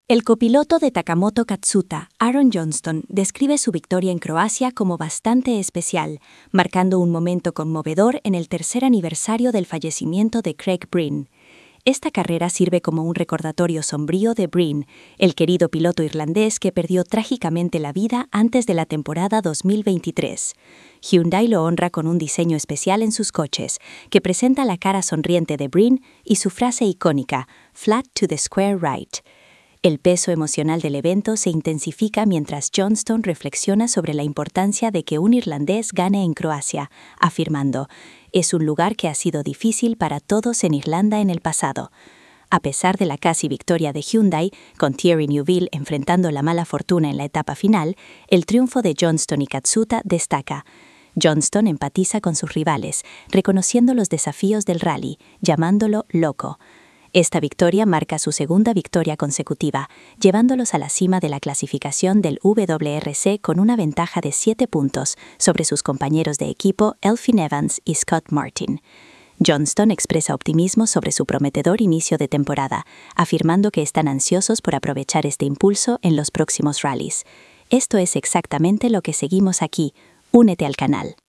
El copiloto de Takamoto Katsuta, Aaron Johnston, describe su victoria en Croacia como bastante especial, marcando un momento conmovedor en el tercer aniversario del fallecimiento de Craig Breen. Esta carrera sirve como un recordatorio sombrío de Breen, el querido piloto irlandés que perdió trágicamente la vida antes de la temporada 2023. Hyundai lo honra con un diseño especial en sus coches, que presenta la cara sonriente de Breen y su frase icónica, "Flat to the square right". El peso emocional del evento se intensifica mientras Johnston reflexiona sobre la importancia de que un irlandés gane en Croacia, afirmando: "Es un lugar que ha sido difícil para todos en Irlanda en el pasado". A pesar de la casi victoria de Hyundai, con Thierry Neuville enfrentando la mala fortuna en la etapa final, el triunfo de Johnston y Katsuta destaca. Johnston empatiza con sus rivales, reconociendo los desafíos del rally, llamándolo loco. Esta victoria marca su segunda victoria consecutiva, llevándolos a la cima de la clasificación del WRC con una ventaja de 7 puntos sobre sus compañeros de equipo Elfyn Evans y Scott Martin. Johnston expresa optimismo sobre su prometedor inicio de temporada, afirmando que están ansiosos por aprovechar este impulso en los próximos rallies. Esto es exactamente lo que seguimos aquí. Únete al canal.